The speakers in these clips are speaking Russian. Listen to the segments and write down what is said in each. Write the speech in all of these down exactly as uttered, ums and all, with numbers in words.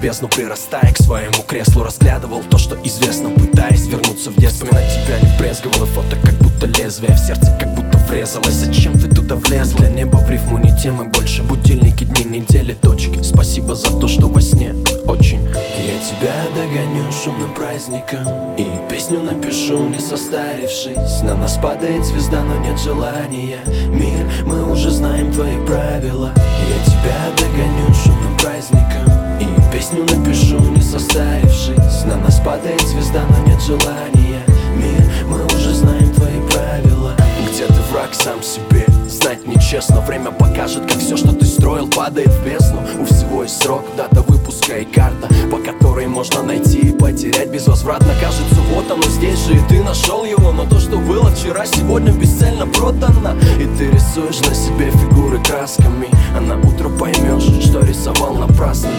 бездну, прирастая к своему креслу. Разглядывал то, что известно, пытаясь вернуться в детство. Вспоминать тебя не брезговал, и фото как будто лезвие в сердце как будто врезалось. Зачем ты туда влез? Для неба в рифму не темы больше. Будильники, дни, недели, точки. Спасибо за то, что во сне очень. Я тебя догоню шумным праздником и песню напишу, не состарившись. На нас падает звезда, но нет желания. Мир, мы уже знаем твои правила. Я тебя догоню шумным праздником и песню напишу, не состарившись. На нас падает звезда, но нет желания. Мир, мы уже знаем твои правила. Где ты враг сам себе? Знать нечестно. Время покажет, как все, что ты строил, падает в бездну. У всего есть срок, дата выпуска и карта, по которой можно найти и потерять безвозвратно. Кажется, вот оно здесь же, и ты нашел его. Но то, что было вчера, сегодня бесцельно продано. И ты рисуешь на себе фигуры красками, а на утро поймешь, что рисовал напрасно.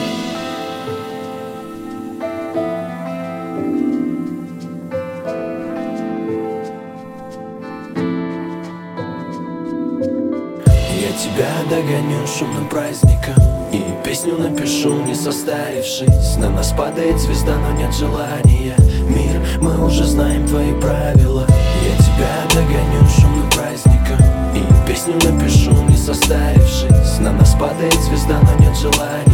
Я тебя догоню шумным праздником и песню напишу, не состарившись. На нас падает звезда, но нет желания. Мир, мы уже знаем твои правила. Я тебя догоню шумным праздником и песню напишу, не состарившись. На нас падает звезда, но нет желания.